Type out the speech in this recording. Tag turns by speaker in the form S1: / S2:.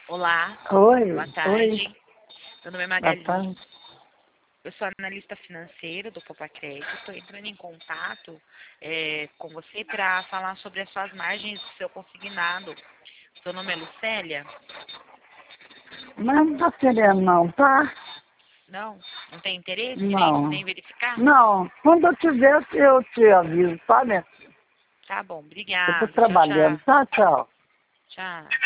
S1: Olá,
S2: Oi,
S1: boa
S2: oi,
S1: tarde. Meu nome é
S2: boa
S1: Magali.
S2: tarde.
S1: Eu sou analista financeira do Poupa Crédito. Estou entrando em contato com você para falar sobre as suas margens do seu consignado. Seu nome é Lucélia?
S2: Mas não tô querendo não, tá?
S1: Não? Não tem interesse
S2: Não,
S1: nem verificar?
S2: não. Quando eu tiver, eu te aviso, tá, né?
S1: Tá bom,
S2: Eu tô
S1: obrigada. Tchau,
S2: trabalhando,
S1: tchau.
S2: tá? Tchau.
S1: Tchau.